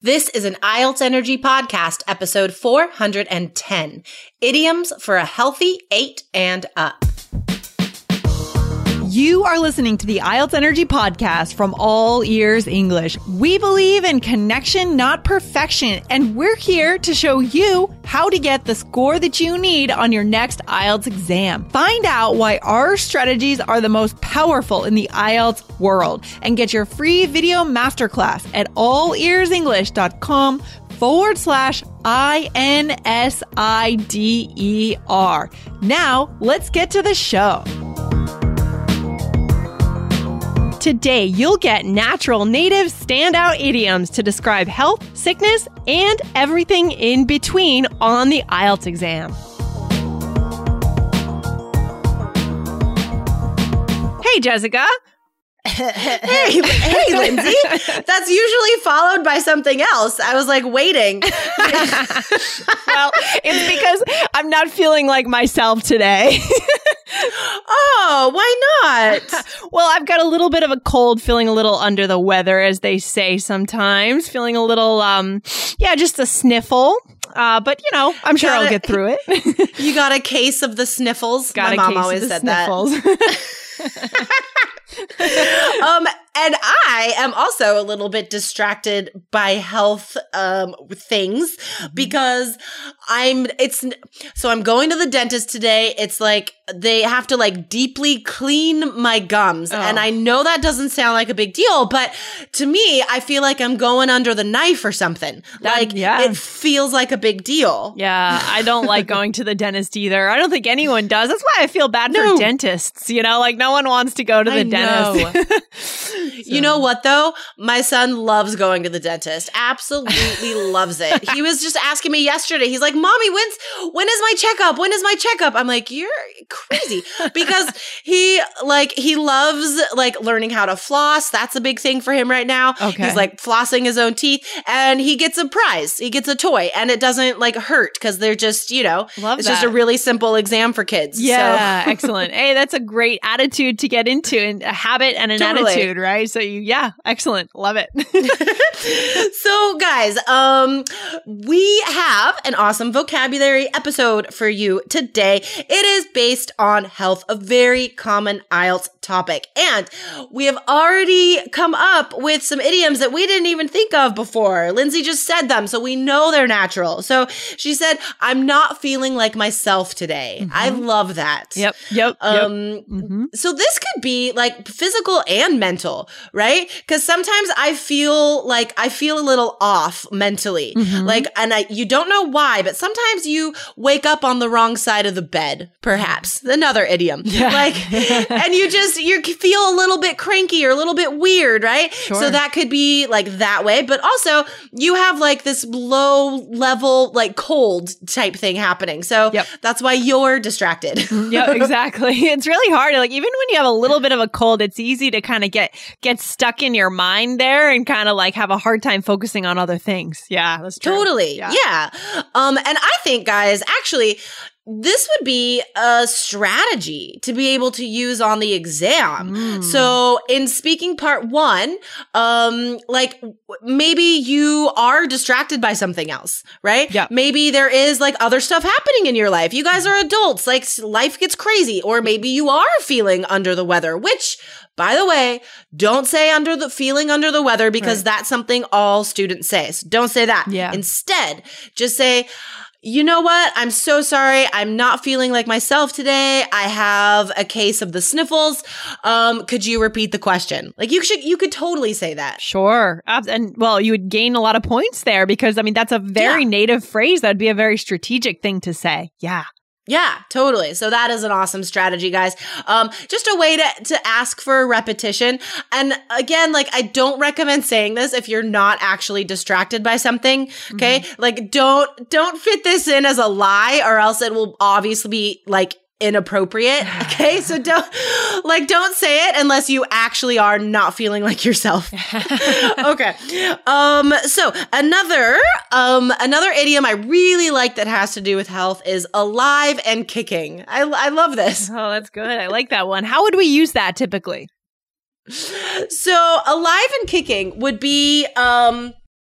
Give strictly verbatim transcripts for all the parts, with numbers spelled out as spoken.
This is an I E L T S Energy Podcast, episode four hundred ten, Idioms for a Healthy Eight and Up. You are listening to the I E L T S Energy Podcast from All Ears English. We believe in connection, not perfection, and we're here to show you how to get the score that you need on your next I E L T S exam. Find out why our strategies are the most powerful in the I E L T S world and get your free video masterclass at allearsenglish.com forward slash I N S I D E R. Now, let's get to the show. Today, you'll get natural, native, standout idioms to describe health, sickness, and everything in between on the I E L T S exam. Hey, Jessica. hey, hey, Lindsay. That's usually followed by something else. I was like waiting. Well, it's because I'm not feeling like myself today. Oh, why not? Well, I've got a little bit of a cold, feeling a little under the weather, as they say sometimes. Feeling a little, um, yeah, just a sniffle. Uh, but, you know, I'm sure got I'll a, get through it. You got a case of the sniffles? Got My a mom case always of the said sniffles. that. um, and I am also a little bit distracted by health um things because I'm it's so I'm going to the dentist today. It's like they have to like deeply clean my gums. Oh. And I know that doesn't sound like a big deal, but to me, I feel like I'm going under the knife or something. That, like yeah. It feels like a big deal. Yeah, I don't like going to the dentist either. I don't think anyone does. That's why I feel bad no. for dentists. You know, like no one wants to go to the I dentist. so. You know what, though? My son loves going to the dentist. Absolutely loves it. He was just asking me yesterday. He's like, Mommy, when's when is my checkup? When is my checkup? I'm like, you're crazy. Because he like he loves like learning how to floss. That's a big thing for him right now. Okay. He's like flossing his own teeth, and he gets a prize. He gets a toy, and it doesn't like hurt because they're just, you know, Love it's that. just a really simple exam for kids. Yeah, so. Excellent. Hey, that's a great attitude to get into, and a habit and an Totally. attitude, right? So you, yeah, excellent. Love it. So guys, um, we have an awesome vocabulary episode for you today. It is based on health, a very common I E L T S topic. And we have already come up with some idioms that we didn't even think of before. Lindsay just said them, so we know they're natural. So she said, I'm not feeling like myself today. Mm-hmm. I love that. Yep. Yep. Um, yep. Mm-hmm. So this could be like physical and mental, right? Because sometimes I feel like I feel a little off mentally. Mm-hmm. Like, and I, you don't know why, but sometimes you wake up on the wrong side of the bed, perhaps. Another idiom. Yeah. Like, and you just, you feel a little bit cranky or a little bit weird, right? Sure. So that could be like that way. But also you have like this low level, like cold type thing happening. So yep. that's why you're distracted. Yeah, exactly. It's really hard. Like even when you have a little bit of a cold, it's easy to kind of get, get stuck in your mind there and kind of like have a hard time focusing on other things. Yeah, that's true. Totally. Yeah. yeah. Um, and I think, guys, actually, this would be a strategy to be able to use on the exam. Mm. So in speaking part one, um, like maybe you are distracted by something else, right? Yeah. Maybe there is like other stuff happening in your life. You guys are adults, like life gets crazy, or maybe you are feeling under the weather, which, by the way, don't say under the feeling under the weather because right. that's something all students say. So don't say that. Yeah. Instead, just say, you know what? I'm so sorry. I'm not feeling like myself today. I have a case of the sniffles. Um, could you repeat the question? Like you should, you could totally say that. Sure. And well, you would gain a lot of points there because I mean, that's a very yeah. native phrase. That'd be a very strategic thing to say. Yeah. Yeah, totally. So that is an awesome strategy, guys. Um, just a way to, to ask for a repetition. And again, like I don't recommend saying this if you're not actually distracted by something. Okay. Mm-hmm. Like don't, don't fit this in as a lie or else it will obviously be like inappropriate. Okay. So don't like, don't say it unless you actually are not feeling like yourself. Okay. Um, so another, um, another idiom I really like that has to do with health is alive and kicking. I, I love this. Oh, that's good. I like that one. How would we use that typically? So alive and kicking would be, um,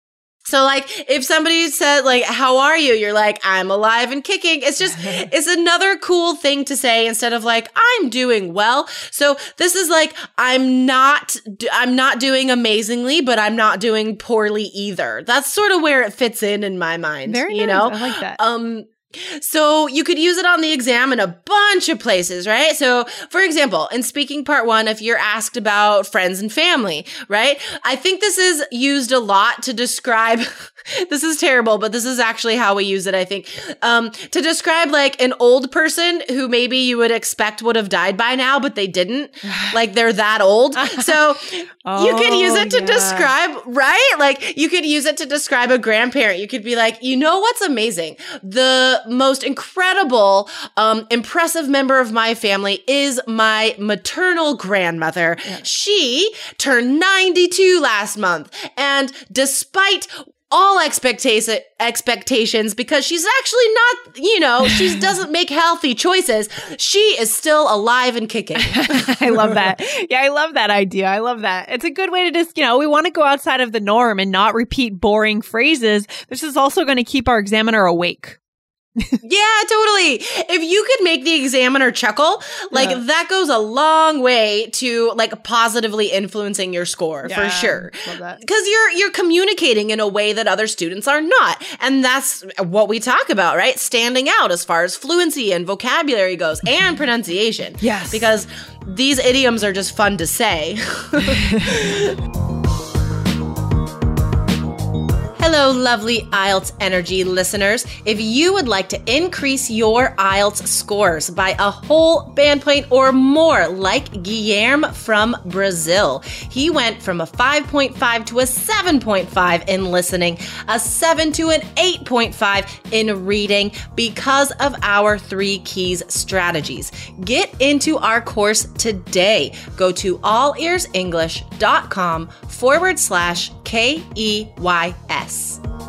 So like if somebody said like, how are you? You're like, I'm alive and kicking. It's just, it's another cool thing to say instead of like, I'm doing well. So this is like, I'm not, I'm not doing amazingly, but I'm not doing poorly either. That's sort of where it fits in in my mind. Very you nice. know? I like that. Um, So you could use it on the exam in a bunch of places, right? So for example, in speaking part one, if you're asked about friends and family, right? I think this is used a lot to describe, this is terrible, but this is actually how we use it, I think, um, to describe like an old person who maybe you would expect would have died by now, but they didn't. Like they're that old. So oh, you could use it to yeah. describe, right? Like you could use it to describe a grandparent. You could be like, you know what's amazing? The most incredible, um, impressive member of my family is my maternal grandmother. Yeah. She turned ninety-two last month. And despite all expectation expectations, because she's actually not, you know, she doesn't make healthy choices, she is still alive and kicking. I love that. Yeah, I love that idea. I love that. It's a good way to just, you know, we want to go outside of the norm and not repeat boring phrases. This is also going to keep our examiner awake. Yeah, totally. If you could make the examiner chuckle, like yeah. that goes a long way to like positively influencing your score yeah, for sure. Love that. Because you're you're communicating in a way that other students are not. And that's what we talk about, right? Standing out as far as fluency and vocabulary goes and pronunciation. Yes. Because these idioms are just fun to say. Hello, lovely I E L T S Energy listeners. If you would like to increase your I E L T S scores by a whole band point or more, like Guilherme from Brazil, he went from a five point five to a seven point five in listening, a seven to an eight point five in reading because of our three keys strategies. Get into our course today. Go to allearsenglish.com forward slash K E Y S.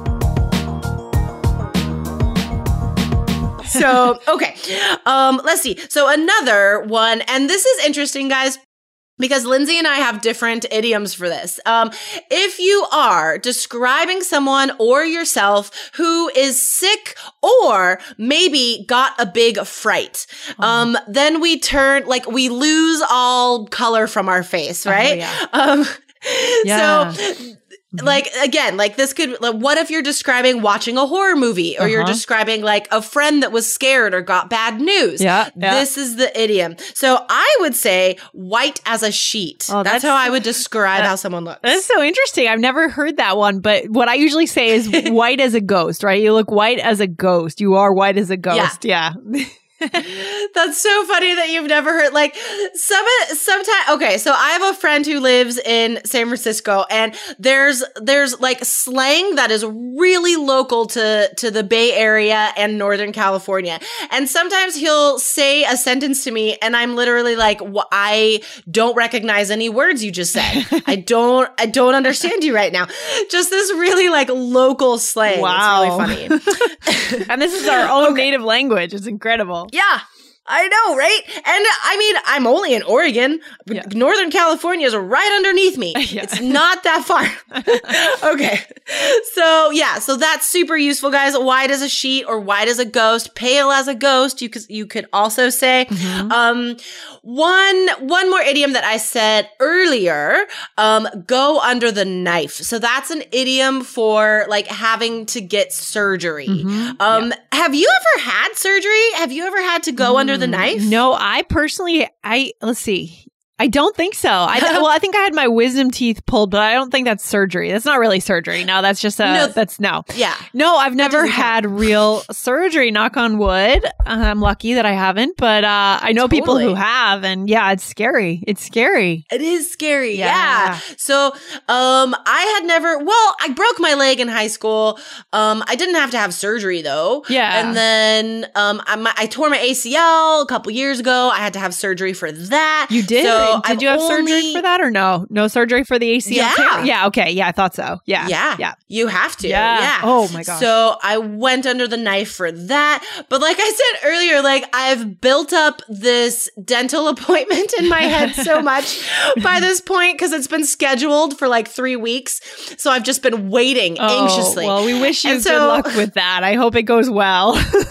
So, okay, um, let's see. So another one, and this is interesting, guys, because Lindsay and I have different idioms for this. Um, if you are describing someone or yourself who is sick or maybe got a big fright, oh. um, then we turn, like, we lose all color from our face, right? Oh, yeah. Um, yeah. So... Like, again, like this could, like, what if you're describing watching a horror movie or uh-huh. you're describing like a friend that was scared or got bad news? Yeah, yeah. This is the idiom. So I would say white as a sheet. Oh, that's, that's how I would describe uh, how someone looks. That's so interesting. I've never heard that one, but what I usually say is white as a ghost, right? You look white as a ghost. You are white as a ghost. Yeah. yeah. That's so funny that you've never heard, like, some sometimes. Okay, so I have a friend who lives in San Francisco, and there's there's like slang that is really local to to the Bay Area and Northern California. And sometimes he'll say a sentence to me, and I'm literally like, well, I don't recognize any words you just said. I don't I don't understand you right now. Just this really like local slang. Wow, it's really funny. And this is our own okay. native language. It's incredible. Yeah, I know, right? And I mean, I'm only in Oregon. Yeah. Northern California is right underneath me. Yeah. It's not that far. Okay. So yeah, so that's super useful, guys. White as a sheet or white as a ghost, pale as a ghost. You could, you could also say, mm-hmm. um, one, one more idiom that I said earlier, um, go under the knife. So that's an idiom for like having to get surgery. Mm-hmm. Um, yeah. Have you ever had surgery? Have you ever had to go mm-hmm. under the knife? No, I personally, I, let's see. I don't think so. I, well, I think I had my wisdom teeth pulled, but I don't think that's surgery. That's not really surgery. No, that's just a, no, that's no. Yeah. No, I've never had real surgery, knock on wood. I'm lucky that I haven't, but uh, I know totally. people who have, and yeah, it's scary. It's scary. It is scary. Yeah. yeah. So um, I had never, well, I broke my leg in high school. Um, I didn't have to have surgery though. Yeah. And then um, I, my, I tore my A C L a couple years ago. I had to have surgery for that. You did? So So did I've you have only... surgery for that or no? No surgery for the A C L Yeah. tear? Yeah. Okay. Yeah, I thought so. Yeah. Yeah. Yeah. You have to. Yeah. Yeah. Oh my gosh. So I went under the knife for that. But like I said earlier, like I've built up this dental appointment in my head so much by this point because it's been scheduled for like three weeks. So I've just been waiting oh, anxiously. Well, we wish you And good so- luck with that. I hope it goes well. Oh, it'll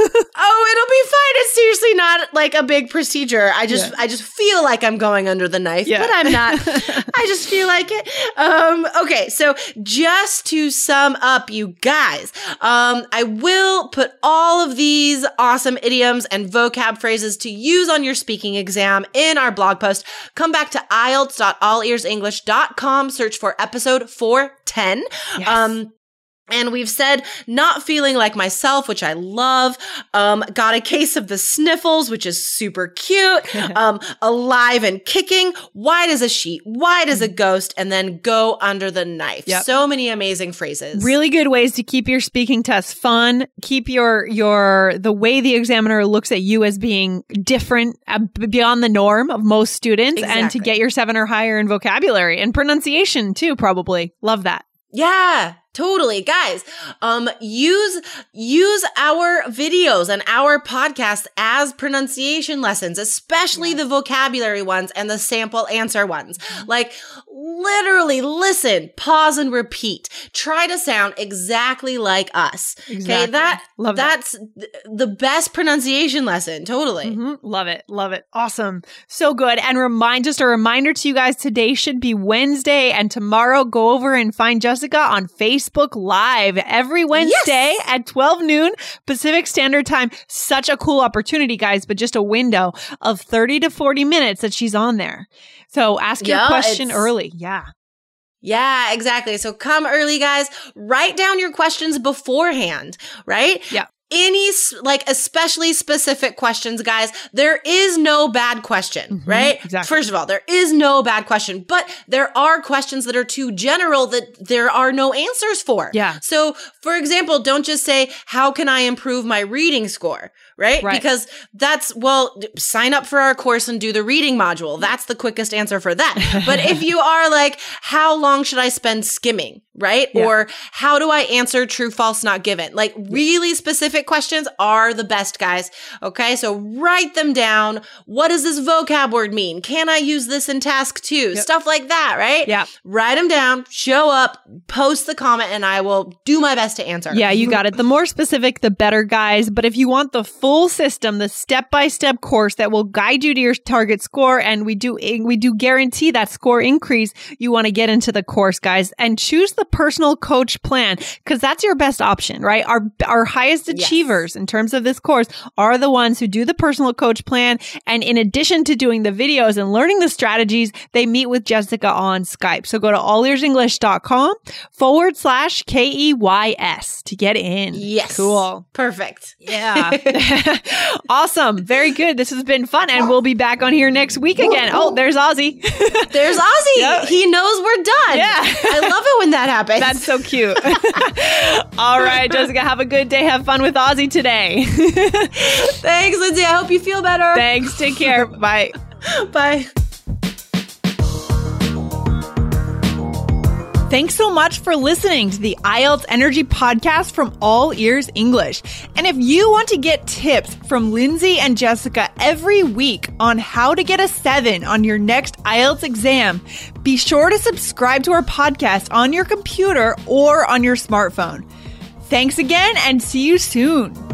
be fine. It's seriously not like a big procedure. I just Yeah. I just feel like I'm going under the knife, Yeah. but I'm not. I just feel like it. Um, okay, so just to sum up, you guys, um, I will put all of these awesome idioms and vocab phrases to use on your speaking exam in our blog post. Come back to I E L T S dot all ears english dot com, search for episode four ten. Yes. Um, And we've said not feeling like myself, which I love. Um, got a case of the sniffles, which is super cute. um, alive and kicking, white as a sheet, white as a ghost, and then go under the knife. Yep. So many amazing phrases. Really good ways to keep your speaking test fun. Keep your your the way the examiner looks at you as being different, uh, beyond the norm of most students, and to Exactly. get your seven or higher in vocabulary and pronunciation too. Probably love that. Yeah, totally. Guys, um, use, use our videos and our podcast as pronunciation lessons, especially the vocabulary ones and the sample answer ones. Like literally listen, pause and repeat. Try to sound exactly like us. Okay. Exactly. That, Love that. that's th- the best pronunciation lesson. Totally. Mhm. Love it. Love it. Awesome. So good. And remind, just a reminder to you guys, today should be Wednesday, and tomorrow go over and find Jessica on Facebook Live every Wednesday Yes. at twelve noon Pacific Standard Time. Such a cool opportunity, guys, but just a window of thirty to forty minutes that she's on there. So ask your Yeah, question it's- early. Yeah. Yeah, exactly. So come early, guys. Write down your questions beforehand, right? Yeah. Any, s- like, especially specific questions, guys. There is no bad question, Mhm, right? exactly. First of all, there is no bad question, but there are questions that are too general that there are no answers for. Yeah. So, for example, don't just say, how can I improve my reading score? Right? Right. Because that's, well, d- sign up for our course and do the reading module. That's the quickest answer for that. But if you are like, how long should I spend skimming? Right? Yeah. Or how do I answer true, false, not given? Like really specific questions are the best, guys. Okay. So write them down. What does this vocab word mean? Can I use this in task two? Yep. Stuff like that. Right? Yeah. Write them down, show up, post the comment, and I will do my best to answer. Yeah, you got it. The more specific, the better, guys. But if you want the full system, the step-by-step course that will guide you to your target score, and we do we do guarantee that score increase, you want to get into the course, guys, and choose the personal coach plan, because that's your best option, right? Our our highest Yes. achievers in terms of this course are the ones who do the personal coach plan. And in addition to doing the videos and learning the strategies, they meet with Jessica on Skype. So go to all ears english dot com forward slash K E Y S to get in. Yes. Cool. Perfect. Yeah. Awesome. Very good. This has been fun, and we'll be back on here next week again. Oh, there's Ozzy. There's Ozzy. Yeah. He knows we're done. Yeah. I love it when that happens. That's so cute. All right, Jessica, have a good day. Have fun with Ozzy today. Thanks, Lindsay. I hope you feel better. Thanks. Take care. Bye. Bye. Thanks so much for listening to the I E L T S Energy Podcast from All Ears English. And if you want to get tips from Lindsay and Jessica every week on how to get a seven on your next I E L T S exam, be sure to subscribe to our podcast on your computer or on your smartphone. Thanks again, and see you soon.